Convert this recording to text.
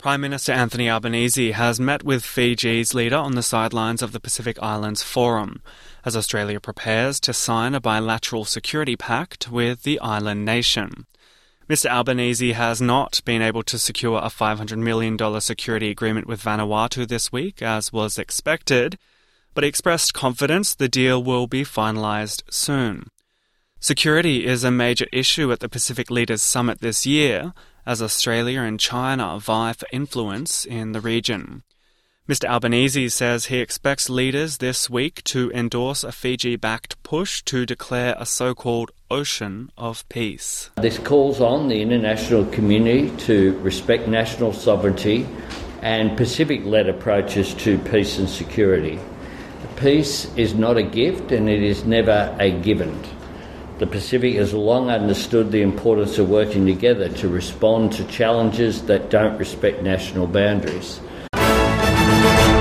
Prime Minister Anthony Albanese has met with Fiji's leader on the sidelines of the Pacific Islands Forum, as Australia prepares to sign a bilateral security pact with the island nation. Mr Albanese has not been able to secure a $500 million security agreement with Vanuatu this week, as was expected, but he expressed confidence the deal will be finalised soon. Security is a major issue at the Pacific Leaders Summit this year, as Australia and China vie for influence in the region. Mr Albanese says he expects leaders this week to endorse a Fiji-backed push to declare a so-called Ocean of Peace. This calls on the international community to respect national sovereignty and Pacific-led approaches to peace and security. Peace is not a gift and it is never a given. The Pacific has long understood the importance of working together to respond to challenges that don't respect national boundaries.